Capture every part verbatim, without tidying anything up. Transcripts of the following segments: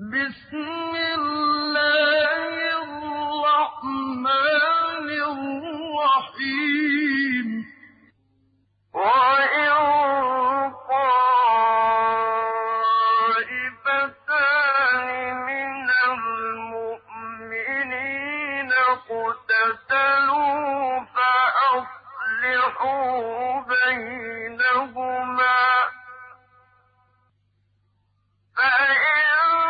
بسم الله الرحمن الرحيم وإن طائفتان من المؤمنين اقتتلوا فأصلحوا بينهما فإن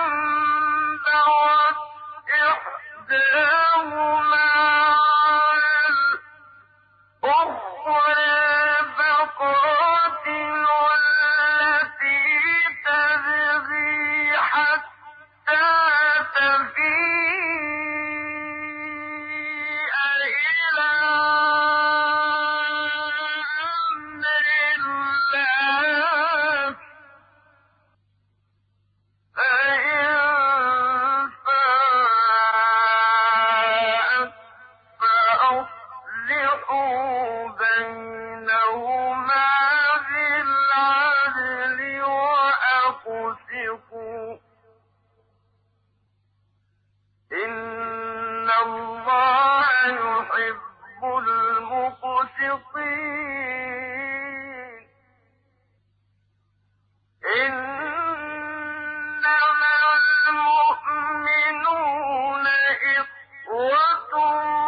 بغت إحداهما على الأخرى فقاتلوا التي تبغي حتى تفيء إلى أمر الله فإن فاءت فأصلحوا بينهما بالعدل وأقسطوا إن الله يحب المقسطين إنما المؤمنون إخوة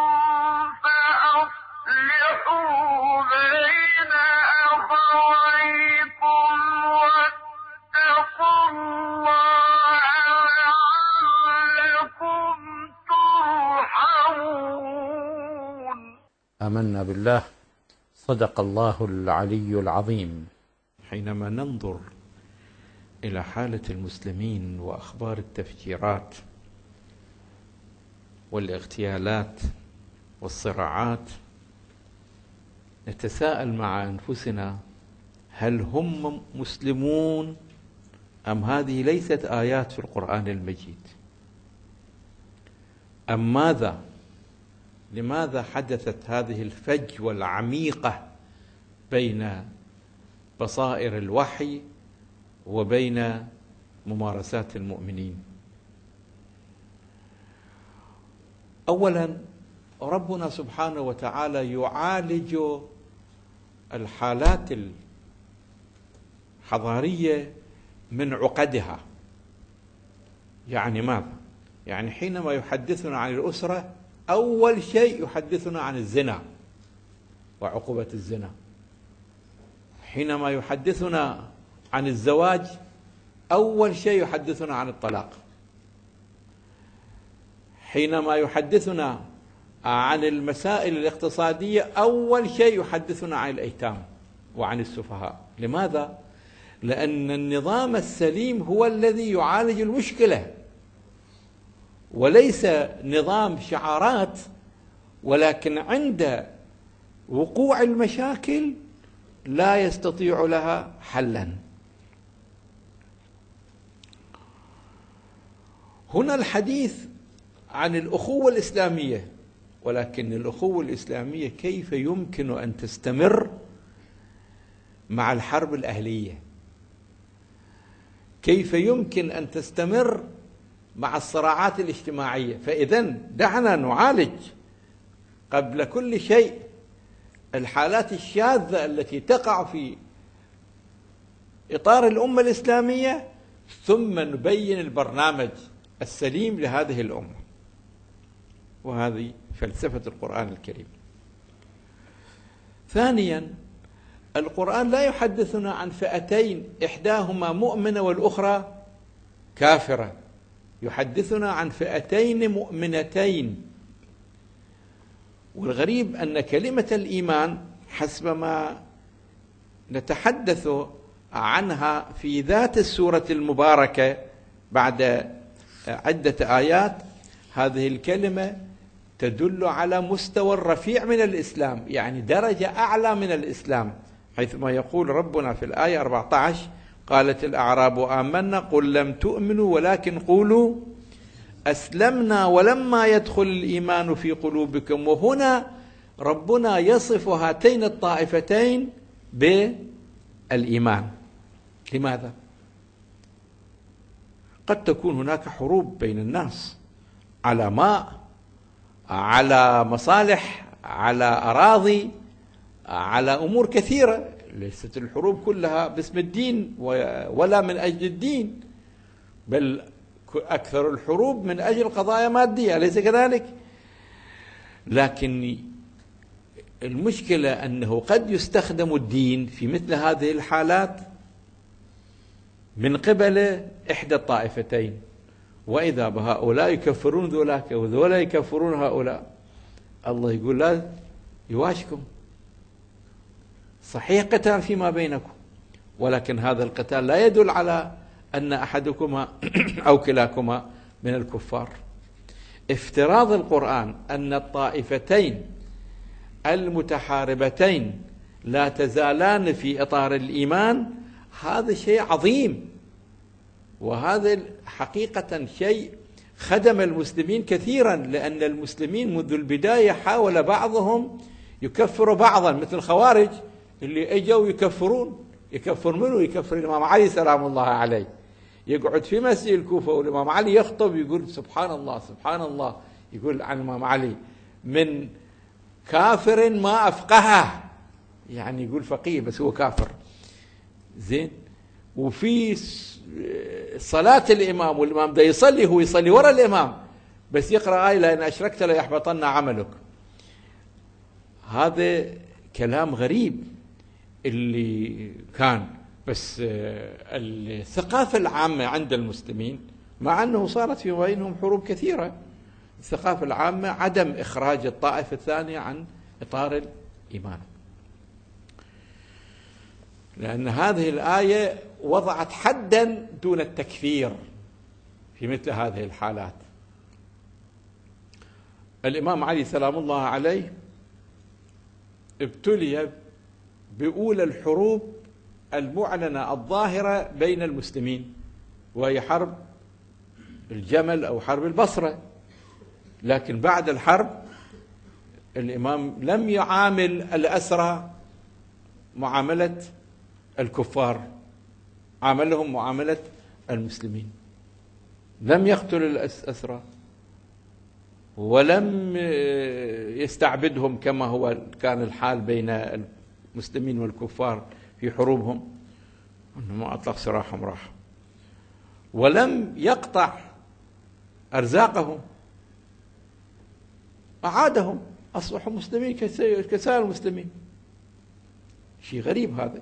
فأصلحوا بين أخويكم واتقوا الله لعلكم ترحمون. آمنا بالله. صدق الله العلي العظيم. حينما ننظر إلى حالة المسلمين وأخبار التفجيرات والاغتيالات والصراعات نتساءل مع أنفسنا: هل هم مسلمون أم هذه ليست آيات في القرآن المجيد؟ أم ماذا؟ لماذا حدثت هذه الفجوة العميقة بين بصائر الوحي وبين ممارسات المؤمنين؟ أولا، ربنا سبحانه وتعالى يعالج الحالات الحضارية من عقدها. يعني ماذا؟ يعني حينما يحدثنا عن الأسرة أول شيء يحدثنا عن الزنا وعقوبة الزنا. حينما يحدثنا عن الزواج أول شيء يحدثنا عن الطلاق. حينما يحدثنا عن المسائل الاقتصادية أول شيء يحدثنا عن الأيتام وعن السفهاء. لماذا؟ لأن النظام السليم هو الذي يعالج المشكلة، وليس نظام شعارات، ولكن عند وقوع المشاكل لا يستطيع لها حلا. هنا الحديث عن الأخوة الإسلامية، ولكن الأخوة الإسلامية كيف يمكن أن تستمر مع الحرب الأهلية؟ كيف يمكن أن تستمر مع الصراعات الاجتماعية؟ فإذن دعنا نعالج قبل كل شيء الحالات الشاذة التي تقع في إطار الأمة الإسلامية، ثم نبين البرنامج السليم لهذه الأمة. وهذه فلسفة القرآن الكريم. ثانيا، القرآن لا يحدثنا عن فئتين إحداهما مؤمنة والأخرى كافرة، يحدثنا عن فئتين مؤمنتين. والغريب أن كلمة الإيمان حسب ما نتحدث عنها في ذات السورة المباركة بعد عدة آيات، هذه الكلمة تدل على مستوى الرفيع من الإسلام، يعني درجة أعلى من الإسلام، حيثما يقول ربنا في الآية أربعة عشر: قالت الأعراب آمنا قل لم تؤمنوا ولكن قولوا أسلمنا ولما يدخل الإيمان في قلوبكم. وهنا ربنا يصف هاتين الطائفتين بالإيمان. لماذا؟ قد تكون هناك حروب بين الناس على ماء، على مصالح، على أراضي، على أمور كثيرة. ليست الحروب كلها باسم الدين ولا من أجل الدين، بل أكثر الحروب من أجل قضايا مادية، أليس كذلك؟ لكن المشكلة أنه قد يستخدم الدين في مثل هذه الحالات من قبل إحدى الطائفتين، وإذا بهؤلاء يكفرون ذولاك وذولا يكفرون هؤلاء، الله يقول لا يواشكم، صحيح قتال فيما بينكم، ولكن هذا القتال لا يدل على أن أحدكما أو كلاكما من الكفار. افتراض القرآن أن الطائفتين المتحاربتين لا تزالان في إطار الإيمان هذا شيء عظيم، وهذا حقيقة شيء خدم المسلمين كثيرا، لأن المسلمين منذ البداية حاول بعضهم يكفر بعضا، مثل الخوارج اللي اجوا يكفرون، يكفر منه يكفر الإمام علي سلام الله عليه، يقعد في مسجد الكوفة والإمام علي يخطب يقول سبحان الله سبحان الله، يقول عن الإمام علي من كافر ما أفقهه، يعني يقول فقيه بس هو كافر. زين، وفي صلاة الإمام والإمام ده يصلي، هو يصلي وراء الإمام بس يقرأ آية لأن أشركت ليحبطن عملك. هذا كلام غريب اللي كان، بس الثقافة العامة عند المسلمين مع أنه صارت في بينهم حروب كثيرة، الثقافة العامة عدم إخراج الطائفة الثانية عن إطار الإيمان، لأن هذه الآية وضعت حدا دون التكفير في مثل هذه الحالات. الإمام علي سلام الله عليه ابتلي بأولى الحروب المعلنة الظاهرة بين المسلمين، وهي حرب الجمل أو حرب البصرة، لكن بعد الحرب الإمام لم يعامل الأسرى معاملة الكفار، عاملهم معاملة المسلمين، لم يقتل الأسرى ولم يستعبدهم كما هو كان الحال بين المسلمين والكفار في حروبهم، إنما أطلق سراحهم راحة، ولم يقطع أرزاقهم، أعادهم، أصبحوا مسلمين كسائر المسلمين. شيء غريب هذا.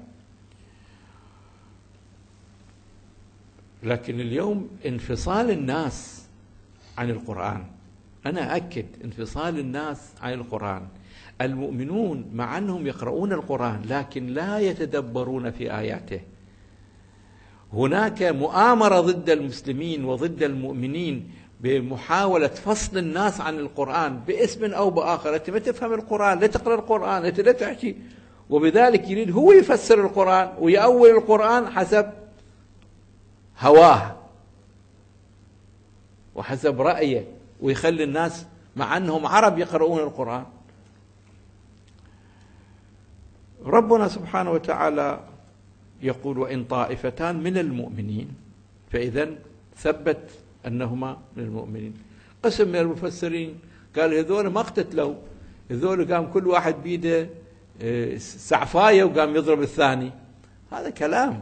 لكن اليوم انفصال الناس عن القرآن، أنا أكد انفصال الناس عن القرآن، المؤمنون مع أنهم يقرؤون القرآن لكن لا يتدبرون في آياته. هناك مؤامرة ضد المسلمين وضد المؤمنين بمحاولة فصل الناس عن القرآن باسم أو بآخر. أنت ما تفهم القرآن، لا تقرأ القرآن، أنت لا تحكي، وبذلك يريد هو يفسر القرآن ويأول القرآن حسب هواه وحسب رأيه، ويخلي الناس مع أنهم عرب يقرؤون القرآن. ربنا سبحانه وتعالى يقول وإن طائفتان من المؤمنين، فإذا ثبت أنهما من المؤمنين. قسم من المفسرين قال هذول ما اقتتلوا، هذول قام كل واحد بيده سعفاية وقام يضرب الثاني. هذا كلام.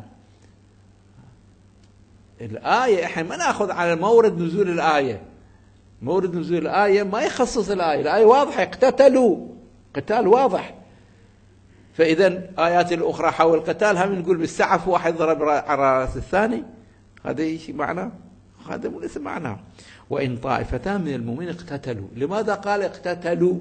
الآية احنا ما نأخذ على مورد نزول الآية، مورد نزول الآية ما يخصص الآية، الآية واضحة، اقتتلوا، قتال واضح. فإذا آيات الأخرى حول القتال هم نقول بالسعف واحد ضرب على رأس الثاني، هذا شيء معناه، هذا ليس معناه. وإن طائفتان من المؤمنين اقتتلوا، لماذا قال اقتتلوا؟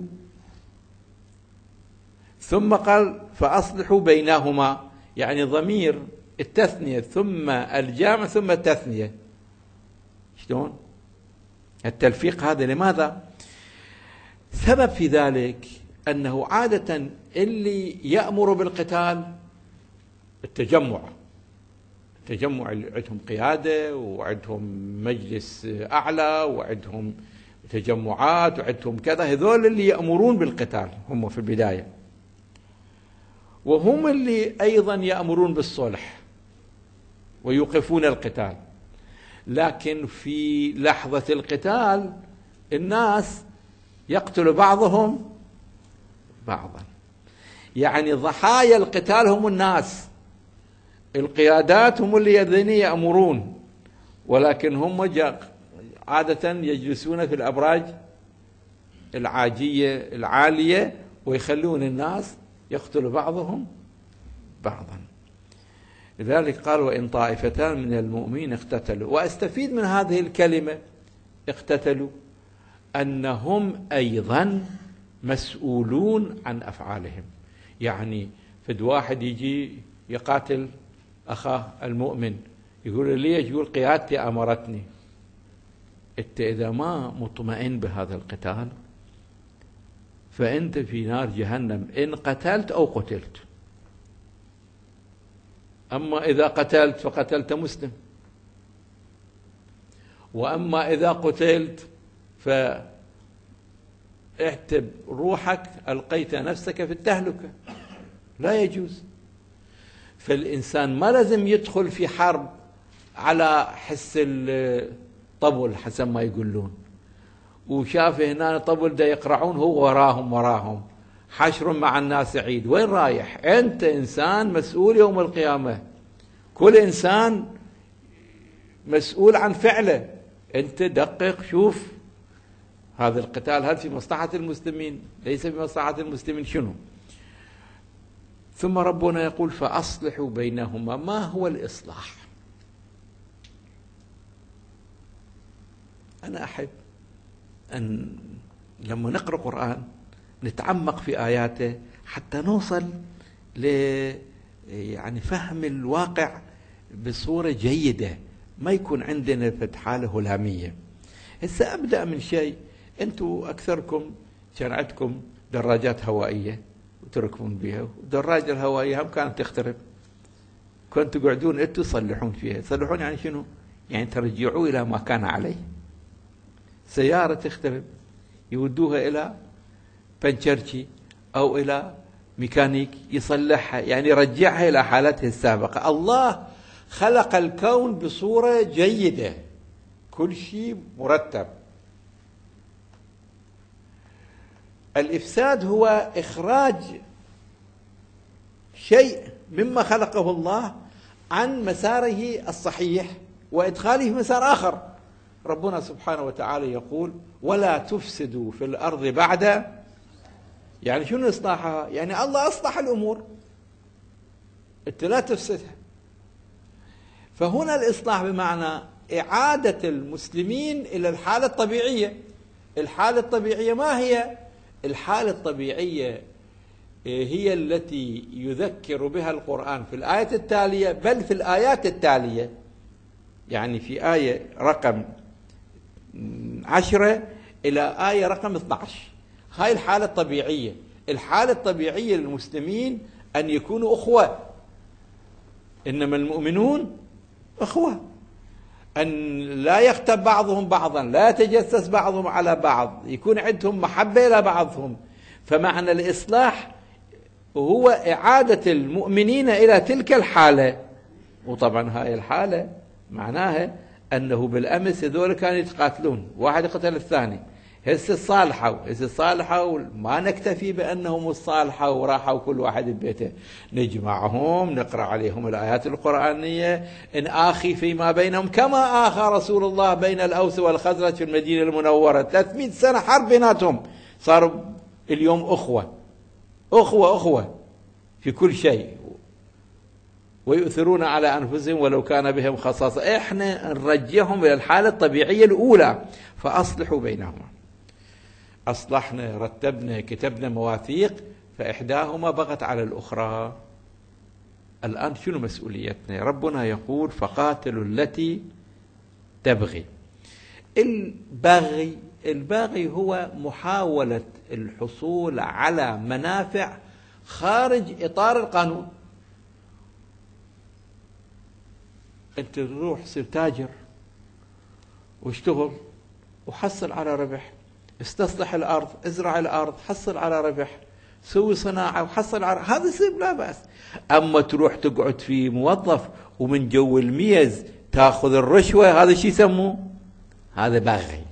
ثم قال فأصلحوا بينهما، يعني ضمير التثنية ثم الجامع ثم التثنية. شلون التلفيق هذا؟ لماذا؟ سبب في ذلك أنه عادة اللي يأمر بالقتال التجمع، التجمع اللي عندهم قيادة وعندهم مجلس أعلى وعندهم تجمعات وعندهم كذا، هذول اللي يأمرون بالقتال هم في البداية، وهم اللي أيضا يأمرون بالصلح ويوقفون القتال. لكن في لحظة القتال الناس يقتل بعضهم بعضا، يعني ضحايا القتال هم الناس، القيادات هم الذين يأمرون، ولكن هم عادة يجلسون في الأبراج العاجية العالية ويخلون الناس يقتل بعضهم بعضا. لذلك قال وإن طائفتان من المؤمنين اقتتلوا. وأستفيد من هذه الكلمة اقتتلوا أنهم أيضا مسؤولون عن أفعالهم. يعني فد واحد يجي يقاتل أخاه المؤمن يقول ليش؟ يقول قيادتي أمرتني. أنت إذا ما مطمئن بهذا القتال فأنت في نار جهنم إن قتلت أو قتلت. أما إذا قتلت فقتلت مسلم، وأما إذا قتلت فاعتب روحك ألقيت نفسك في التهلكة، لا يجوز. فالإنسان ما لازم يدخل في حرب على حس الطبل حسب ما يقولون، وشاف هنا طبل دا يقرعون هو وراهم وراهم حشر مع الناس عيد. وين رايح؟ أنت إنسان مسؤول يوم القيامة، كل إنسان مسؤول عن فعله. أنت دقق شوف هذا القتال هل في مصلحة المسلمين ليس في مصلحة المسلمين شنو؟ ثم ربنا يقول فأصلحوا بينهما. ما هو الإصلاح؟ أنا أحب أن لما نقرأ قرآن نتعمق في آياته حتى نوصل ل يعني فهم الواقع بصورة جيدة، ما يكون عندنا فتحالة هلامية. هسه أبدأ من شيء. أنتوا أكثركم كان عندكم دراجات هوائية وتركبون بها، والدراجة الهوائية هم كانت تخترب، كنتوا قعدون أنتوا تصلحون فيها. تصلحون يعني شنو؟ يعني ترجعوا إلى ما كان عليه. سيارة تخترب يودوها إلى بنشرشي أو إلى ميكانيك يصلحها، يعني يرجعها إلى حالتها السابقة. الله خلق الكون بصورة جيدة، كل شيء مرتب. الإفساد هو إخراج شيء مما خلقه الله عن مساره الصحيح وإدخاله في مسار آخر. ربنا سبحانه وتعالى يقول ولا تفسدوا في الأرض بعد، يعني شنو إصلاحها؟ يعني الله أصلح الأمور، أنت لا تفسدها. فهنا الإصلاح بمعنى إعادة المسلمين إلى الحالة الطبيعية. الحالة الطبيعية ما هي؟ الحالة الطبيعية هي التي يذكر بها القرآن في الآية التالية، بل في الآيات التالية. يعني في آية رقم عشرة إلى آية رقم اثني عشر هاي الحالة الطبيعية. الحالة الطبيعية للمسلمين أن يكونوا أخوة، إنما المؤمنون أخوة، أن لا يغتب بعضهم بعضا، لا يتجسس بعضهم على بعض، يكون عندهم محبة إلى بعضهم. فمعنى الإصلاح هو إعادة المؤمنين إلى تلك الحالة. وطبعا هاي الحالة معناها أنه بالأمس هذول كانوا يتقاتلون، واحد قتل الثاني، هسه صالحوا هسه صالحوا ما نكتفي بأنهم الصالحوا وراحوا كل واحد ببيته، نجمعهم نقرأ عليهم الآيات القرآنية إن آخي فيما بينهم كما آخى رسول الله بين الأوس والخزرج في المدينة المنورة. ثلاثمئة سنة حرب بيناتهم، صاروا اليوم أخوة أخوة أخوة في كل شيء، ويؤثرون على أنفسهم ولو كان بهم خصاصة. إحنا نرجعهم إلى الحالة الطبيعية الأولى. فأصلحوا بينهما. أصلحنا، رتبنا، كتبنا مواثيق، فإحداهما بغت على الأخرى. الآن شنو مسؤوليتنا؟ ربنا يقول فقاتلوا التي تبغي. البغي البغي هو محاولة الحصول على منافع خارج إطار القانون. أنت تروح صير تاجر واشتغل وحصل على ربح، استصلح الأرض، ازرع الأرض، حصل على ربح، سوي صناعة وحصل على، هذا يصير لا بأس. أما تروح تقعد في موظف ومن جو الميز تاخذ الرشوة هذا شو يسموه؟ هذا باغي.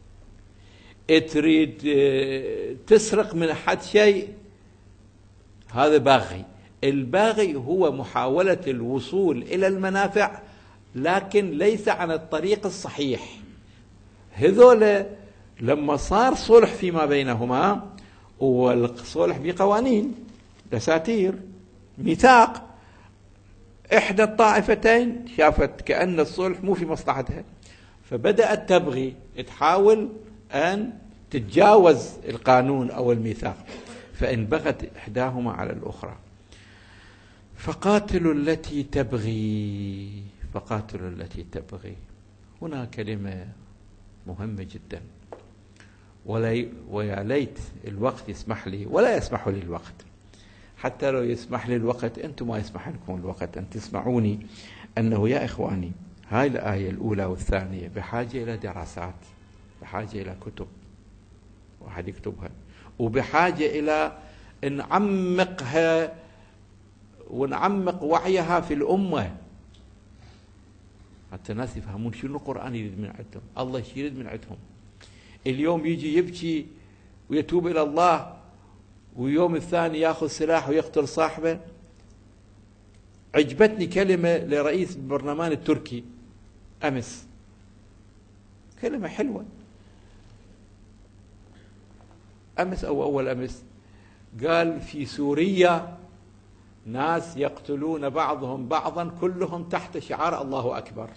تريد تسرق من أحد شيء هذا باغي. الباغي هو محاولة الوصول إلى المنافع لكن ليس عن الطريق الصحيح. هذول لما صار صلح فيما بينهما، والصلح بقوانين دساتير ميثاق، إحدى الطائفتين شافت كأن الصلح مو في مصلحتها فبدأت تبغي تحاول أن تتجاوز القانون أو الميثاق، فإن بغت إحداهما على الأخرى فقاتلوا التي تبغي فقاتلوا التي تبغي. هنا كلمة مهمة جدا، ولا ويا ليت الوقت يسمح لي، ولا يسمح لي الوقت. حتى لو يسمح لي الوقت أنتم ما يسمح لكم الوقت أن تسمعوني أنه يا إخواني هاي الآية الأولى والثانية بحاجة إلى دراسات، بحاجة إلى كتب واحد يكتبها، وبحاجة إلى نعمقها ونعمق وعيها في الأمة حتى الناس يفهمون شنو القرآن يريد من عندهم، الله شو يريد من عندهم. اليوم يجي يبكي ويتوب إلى الله، ويوم الثاني ياخذ سلاح ويقتل صاحبه. عجبتني كلمة لرئيس البرلمان التركي أمس، كلمة حلوة أمس أو أول أمس، قال في سوريا ناس يقتلون بعضهم بعضا كلهم تحت شعار الله أكبر.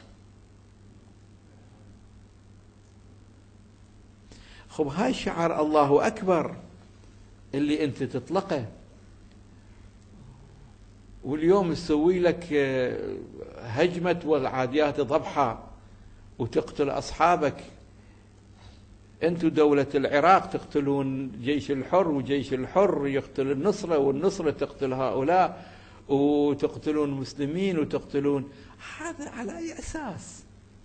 خب هاي شعار الله أكبر اللي أنت تطلقه، واليوم تسوي لك هجمة والعاديات ضبحة وتقتل أصحابك. أنتم دولة العراق تقتلون جيش الحر، وجيش الحر يقتل النصرة، والنصرة تقتل هؤلاء، وتقتلون مسلمين وتقتلون. هذا على أي أساس؟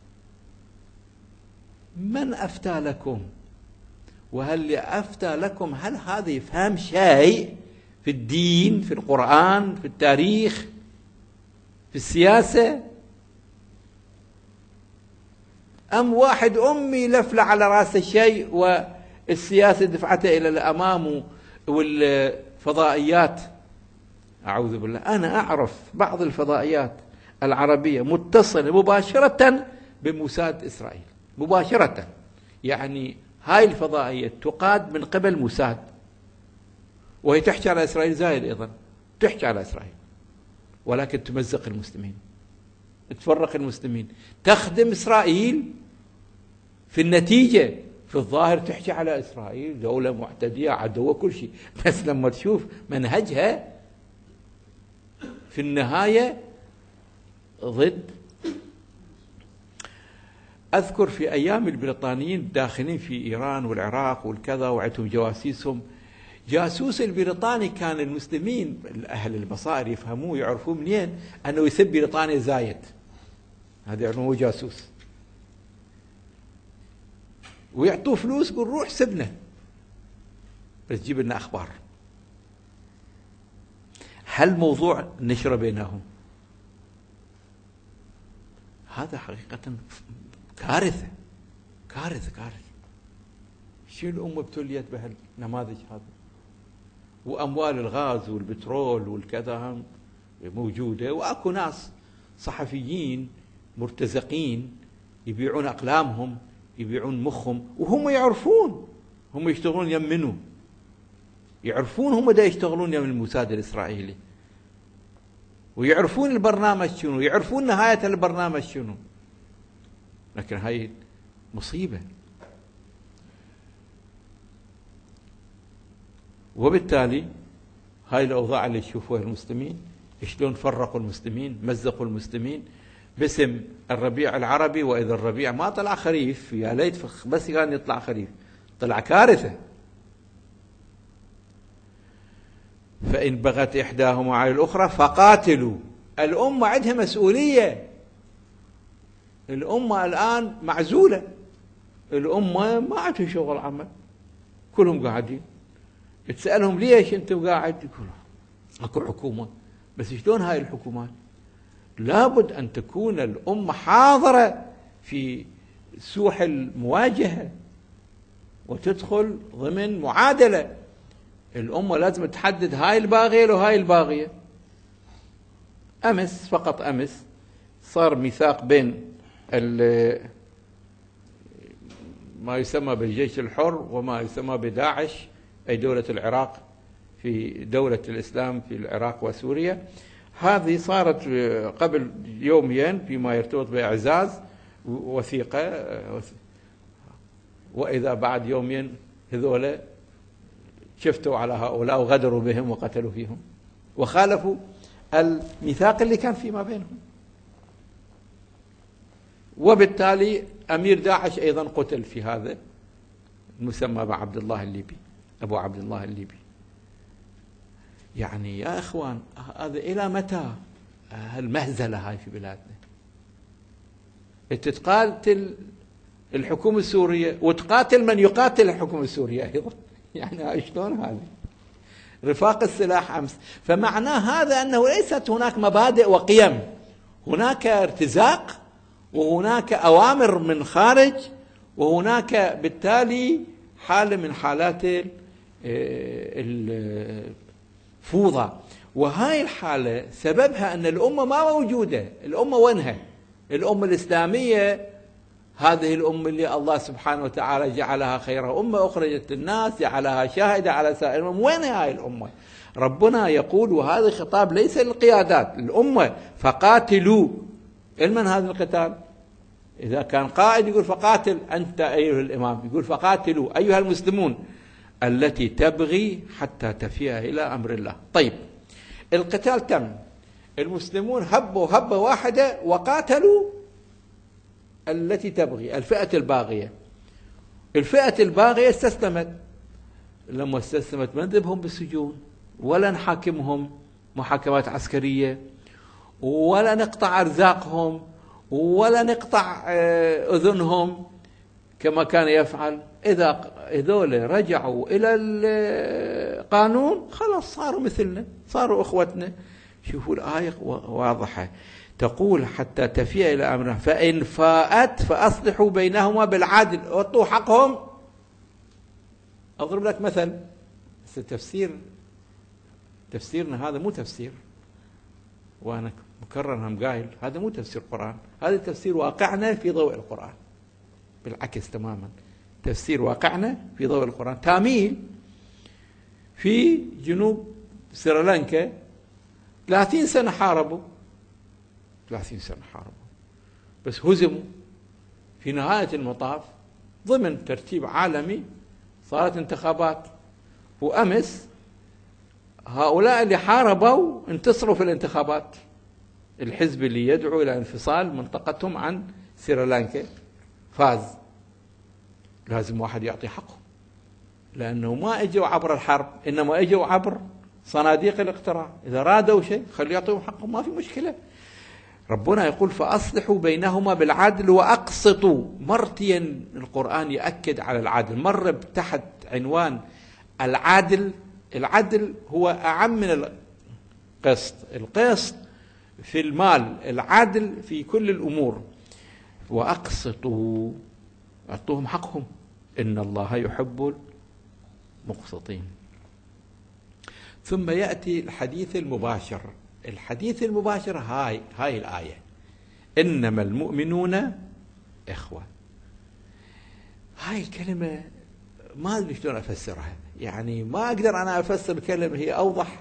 من أفتى لكم؟ وهل اللي أفتى لكم هل هذا يفهم شيء في الدين، في القرآن، في التاريخ، في السياسة؟ أم واحد أمي لفلة على رأسه شيء والسياسة دفعته إلى الأمام والفضائيات؟ أعوذ بالله. أنا أعرف بعض الفضائيات العربية متصلة مباشرة بموساد إسرائيل، مباشرة. يعني هاي الفضائية تقاد من قبل موساد، وهي تحكي على إسرائيل زايد أيضا، تحكي على إسرائيل، ولكن تمزق المسلمين، تفرق المسلمين، تخدم إسرائيل. في النتيجة في الظاهر تحكي على إسرائيل دولة معتدية عدوة كل شيء، بس لما تشوف منهجها في النهاية ضد. أذكر في أيام البريطانيين داخلين في إيران والعراق والكذا وعندهم جواسيسهم، جاسوس البريطاني كان المسلمين أهل البصائر يفهموه يعرفوه منين أنه يسب بريطانيا زايد، هذا يعني هو جاسوس، ويعطوه فلوس يقول روح سبنا بس جيب لنا أخبار. هل موضوع نشر بينهم؟ هذا حقيقة كارثة كارثة كارثة. شو الأمة ابتليت بهالنماذج هذا؟ وأموال الغاز والبترول والكذا موجودة، وأكو ناس صحفيين مرتزقين يبيعون أقلامهم، يبيعون مخهم، وهم يعرفون هم يشتغلون يم منه، يعرفون هم دا يشتغلون يم الموساد الإسرائيلي، ويعرفون البرنامج شنو، يعرفون نهاية البرنامج شنو. لكن هاي مصيبة. وبالتالي هاي الأوضاع اللي تشوفوها المسلمين شلون فرقوا المسلمين، مزقوا المسلمين باسم الربيع العربي. وإذا الربيع ما طلع خريف، يا ليت بس كان يطلع خريف، طلع كارثة. فإن بغت إحداهما على الأخرى فقاتلوا. الأمة عندها مسؤولية، الأمة الآن معزولة، الأمة ما عندها شغل عمل، كلهم قاعدين. تسألهم ليش أنتم قاعد؟ يقولوا أكو حكومة، بس شلون هاي الحكومات؟ لابد أن تكون الأمة حاضرة في سوح المواجهة وتدخل ضمن معادلة. الأمة لازم تحدد هاي الباغية وهاي الباغية. أمس فقط أمس صار ميثاق بين ما يسمى بالجيش الحر وما يسمى بداعش، أي دولة العراق، في دولة الإسلام في العراق وسوريا. هذه صارت قبل يومين فيما يرتبط بإعزاز وثيقة، وإذا بعد يومين هذولا شفتوا على هؤلاء وغدروا بهم وقتلوا فيهم وخالفوا الميثاق اللي كان فيما بينهم، وبالتالي أمير داعش أيضا قتل في هذا المسمى بعبد الله الليبي، أبو عبد الله الليبي. يعني يا إخوان، هذا إلى متى المهزلة هاي في بلادنا؟ تتقاتل الحكومة السورية وتقاتل من يقاتل الحكومة السورية أيضا. يعني شلون هذا؟ رفاق السلاح أمس. فمعناه هذا أنه ليست هناك مبادئ وقيم، هناك ارتزاق وهناك أوامر من خارج، وهناك بالتالي حالة من حالات الفوضى. وهاي الحالة سببها أن الأمة ما موجودة. الأمة وينها؟ الأمة الإسلامية، هذه الأمة اللي الله سبحانه وتعالى جعلها خير أمة أخرجت للناس، جعلها شاهدة على سائر الأمم. وين هاي الأمة؟ ربنا يقول، وهذا خطاب ليس للقيادات، الأمة، فقاتلوا. المن هذا القتال؟ إذا كان قائد يقول فقاتل أنت أيها الإمام، يقول فقاتلوا أيها المسلمون التي تبغي حتى تفيها إلى أمر الله. طيب، القتال تم، المسلمون هبوا هبة واحدة وقاتلوا التي تبغي، الفئة الباغية. الفئة الباغية استسلمت. لما استسلمت ما نذبهم بالسجون، ولا نحاكمهم محاكمات عسكرية، ولا نقطع أرزاقهم، ولا نقطع أذنهم كما كان يفعل. إذا هذول رجعوا إلى القانون خلاص صاروا مثلنا، صاروا أخوتنا. شوفوا الآية واضحة، تقول حتى تفيء إلى أمرها، فإن فاءت فأصلحوا بينهما بالعدل، أعطوا حقهم. أضرب لك مثل، بس التفسير تفسيرنا هذا مو تفسير، وأنا مكرر هم قايل هذا مو تفسير القرآن، هذا تفسير واقعنا في ضوء القرآن. بالعكس تماما، تفسير واقعنا في ضوء القرآن. تاميل في جنوب سريلانكا ثلاثين سنة حاربوا، ثلاثين سنة حاربوا، بس هزموا في نهاية المطاف ضمن ترتيب عالمي. صارت انتخابات، وأمس هؤلاء اللي حاربوا انتصروا في الانتخابات. الحزب اللي يدعو إلى انفصال منطقتهم عن سريلانكا فاز. لازم واحد يعطي حقه، لأنه ما اجوا عبر الحرب، إنما اجوا عبر صناديق الاقتراع. إذا رادوا شيء خلي يعطيهم حقهم، ما في مشكلة. ربنا يقول فأصلحوا بينهما بالعدل وأقسطوا. مرتين القرآن يأكد على العدل، مرة تحت عنوان العدل. العدل هو أعم من القسط، القسط في المال، العدل في كل الأمور. وأقسطوا، أعطوهم حقهم، إن الله يحب المقسطين. ثم يأتي الحديث المباشر. الحديث المباشر هاي هاي الآية، إنما المؤمنون إخوة. هاي الكلمة ما أدري شلون أفسرها، يعني ما أقدر أنا أفسر الكلمة، هي أوضح.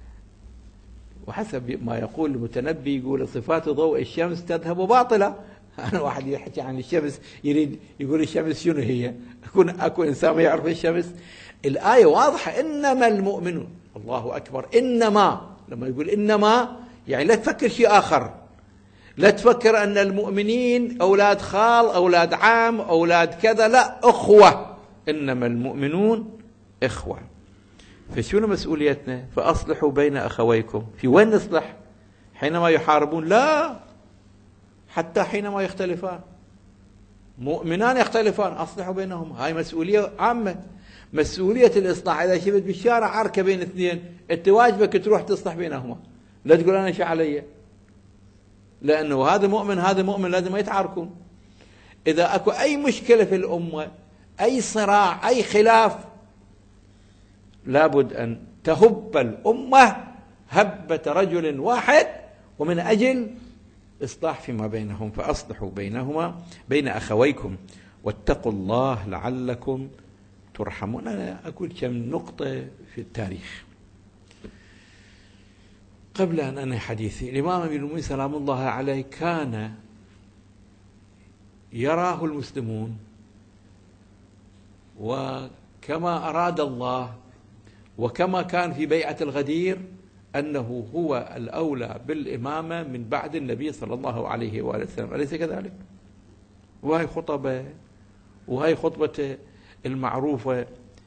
وحسب ما يقول المتنبي، يقول صفات ضوء الشمس تذهب باطلة. أنا واحد يحكي عن الشمس يريد يقول الشمس شنو هي، أكون أكو إنسان ما يعرف الشمس. الآية واضحة، إنما المؤمنون. الله أكبر. إنما، لما يقول إنما يعني لا تفكر شيء آخر، لا تفكر أن المؤمنين أولاد خال، أولاد عام، أولاد كذا، لا، أخوة. إنما المؤمنون إخوة. فشنو مسؤوليتنا؟ فأصلحوا بين أخويكم. في وين نصلح؟ حينما يحاربون؟ لا، حتى حينما يختلفان. مؤمنان يختلفان، أصلحوا بينهم. هاي مسؤولية عامة، مسؤولية الإصلاح. إذا شفت بالشارع عركة بين اثنين، أنت واجبك تروح تصلح بينهما، لا تقول أنا شو علي. لأنه هذا مؤمن هذا مؤمن لازم ما يتعاركون. إذا أكو أي مشكلة في الأمة، أي صراع، أي خلاف، لابد أن تهب الأمة هبة رجل واحد، ومن أجل إصلاح فيما بينهم، فأصلحوا بينهما بين أخويكم واتقوا الله لعلكم ترحمون. أنا أقول كم نقطة في التاريخ قبل أن أنهي حديثي. الإمام أمير المؤمنين سلام الله عليه كان يراه المسلمون، وكما أراد الله وكما كان في بيعة الغدير أنه هو الأولى بالإمامة من بعد النبي صلى الله عليه وآله وسلم، أليس كذلك؟ وهي خطبة وهي خطبة المعروفة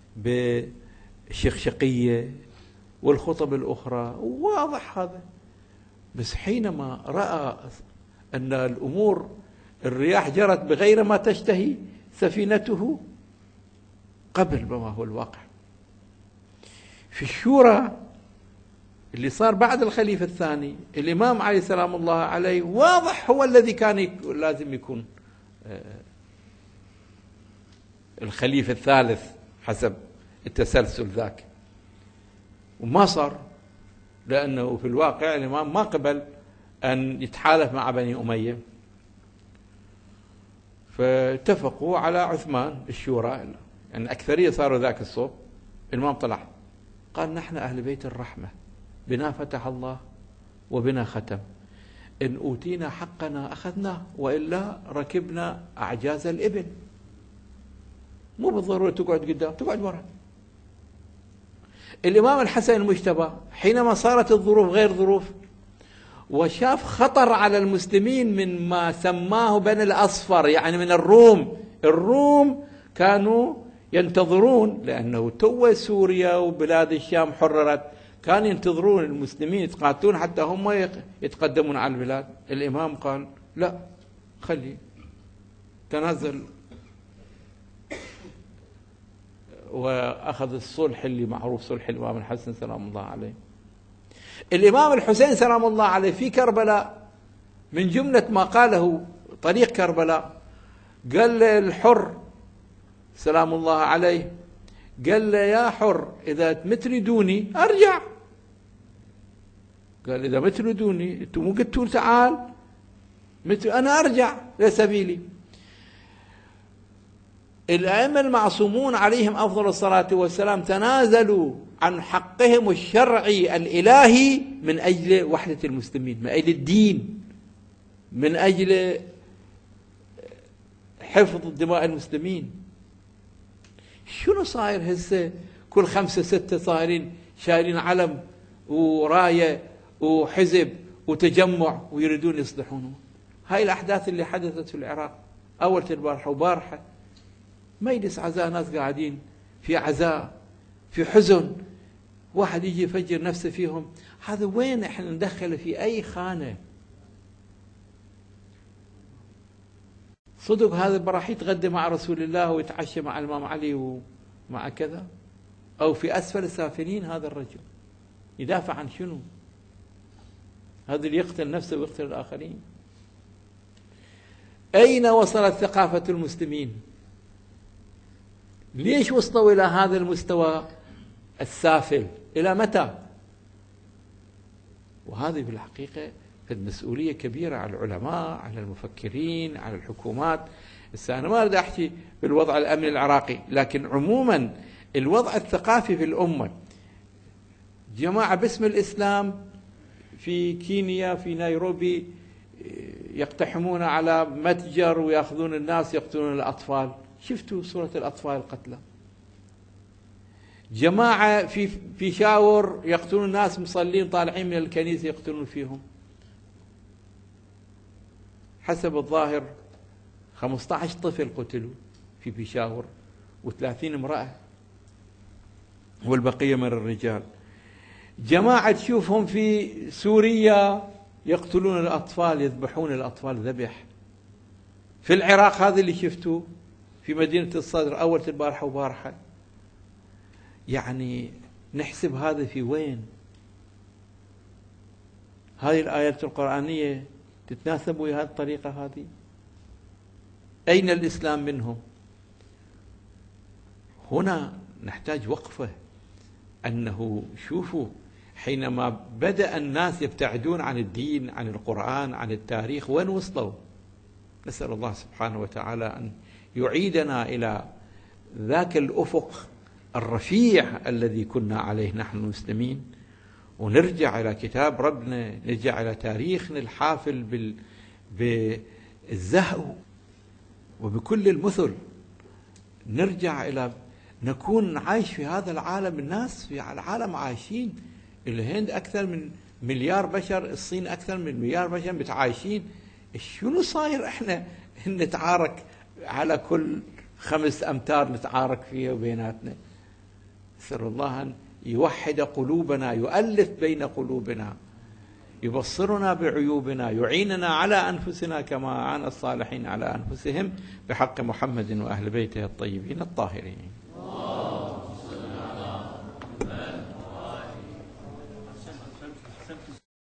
بالشقشقية والخطب الأخرى، واضح هذا. بس حينما رأى أن الأمور الرياح جرت بغير ما تشتهي سفينته، قبل بما هو الواقع. في الشورى اللي صار بعد الخليفة الثاني، الإمام علي سلام الله عليه واضح هو الذي كان يكون لازم يكون الخليفة الثالث حسب التسلسل ذاك، وما صار، لأنه في الواقع الإمام ما قبل أن يتحالف مع بني أمية، فاتفقوا على عثمان الشورى، يعني أكثرية صاروا ذاك الصوب. الإمام طلع قال: نحن أهل بيت الرحمة، بنا فتح الله وبنا ختم، إن أوتينا حقنا أخذنا، وإلا ركبنا أعجاز الإبل. مو بالضرورة تقعد قدام، تقعد وراء. الإمام الحسن المجتبى حينما صارت الظروف غير ظروف، وشاف خطر على المسلمين من ما سماه بني الأصفر، يعني من الروم. الروم كانوا ينتظرون، لأنه تو سوريا وبلاد الشام حررت، كانوا ينتظرون المسلمين يتقاتلون حتى هم يتقدمون على البلاد. الإمام قال: لا، خلي تنازل، وأخذ الصلح اللي معروف صلح الإمام الحسن سلام الله عليه. الإمام الحسين سلام الله عليه في كربلاء من جملة ما قاله طريق كربلاء، قال للحر سلام الله عليه، قال له: يا حر إذا متردوني أرجع. قال: إذا متردوني أنتم مو قلتوا تعال، أنا أرجع لسبيلي. الأئمة المعصومون عليهم أفضل الصلاة والسلام تنازلوا عن حقهم الشرعي الإلهي من أجل وحدة المسلمين، من أجل الدين، من أجل حفظ دماء المسلمين. شنو صاير هسه؟ كل خمسة ستة صايرين شايلين علم وراية وحزب وتجمع ويريدون يصلحونه. هاي الأحداث اللي حدثت في العراق أول البارحة وبارحة، مجلس عزاء، ناس قاعدين في عزاء في حزن، واحد يجي يفجر نفسه فيهم. هذا وين احنا ندخله في أي خانة؟ صدق هذا براح يتغدى مع رسول الله ويتعشى مع الإمام علي ومع كذا؟ أو في أسفل السافلين هذا الرجل يدافع عن شنو؟ هذا اللي يقتل نفسه ويقتل الآخرين. أين وصلت ثقافة المسلمين؟ ليش وصلوا إلى هذا المستوى السافل؟ إلى متى؟ وهذه بالحقيقة المسؤولية كبيرة على العلماء، على المفكرين، على الحكومات. هسه أنا ما أريد أحكي بالوضع الأمني العراقي، لكن عموما الوضع الثقافي في الأمة. جماعة باسم الإسلام في كينيا في نيروبي يقتحمون على متجر ويأخذون الناس يقتلون الأطفال. شفتوا صورة الأطفال القتلى؟ جماعة في في شاور يقتلون الناس مصلين طالعين من الكنيسة يقتلون فيهم. حسب الظاهر خمسة عشر طفل قتلوا في بيشاور وثلاثين امرأة والبقية من الرجال. جماعة تشوفهم في سوريا يقتلون الأطفال، يذبحون الأطفال ذبح. في العراق هذا اللي شفتوه في مدينة الصدر أول البارحة وبارحة. يعني نحسب هذا في وين؟ هذه الآيات القرآنية تتناسب ويا هذه الطريقة هذه؟ أين الإسلام منهم؟ هنا نحتاج وقفة، أنه شوفوا حينما بدأ الناس يبتعدون عن الدين، عن القرآن، عن التاريخ، وين وصلوا؟ نسأل الله سبحانه وتعالى أن يعيدنا إلى ذاك الأفق الرفيع الذي كنا عليه نحن المسلمين، ونرجع إلى كتاب ربنا، نرجع إلى تاريخنا الحافل بال... بالزهو وبكل المثل، نرجع إلى نكون عايش في هذا العالم. الناس في العالم عايشين، الهند أكثر من مليار بشر، الصين أكثر من مليار بشر متعايشين. شنو صاير إحنا نتعارك على كل خمس أمتار نتعارك فيها وبيناتنا؟ نسأل الله أن يوحد قلوبنا، يؤلف بين قلوبنا، يبصرنا بعيوبنا، يعيننا على أنفسنا كما عان الصالحين على أنفسهم، بحق محمد وأهل بيته الطيبين الطاهرين.